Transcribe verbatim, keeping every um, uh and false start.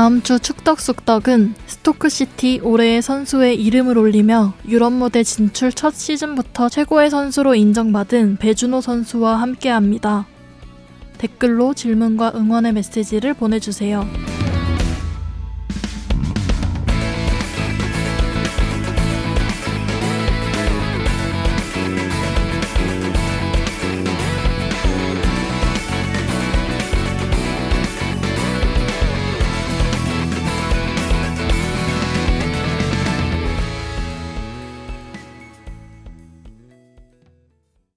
다음 주 축덕숙덕은 스토크시티 올해의 선수의 이름을 올리며 유럽 무대 진출 첫 시즌부터 최고의 선수로 인정받은 배준호 선수와 함께합니다. 댓글로 질문과 응원의 메시지를 보내주세요.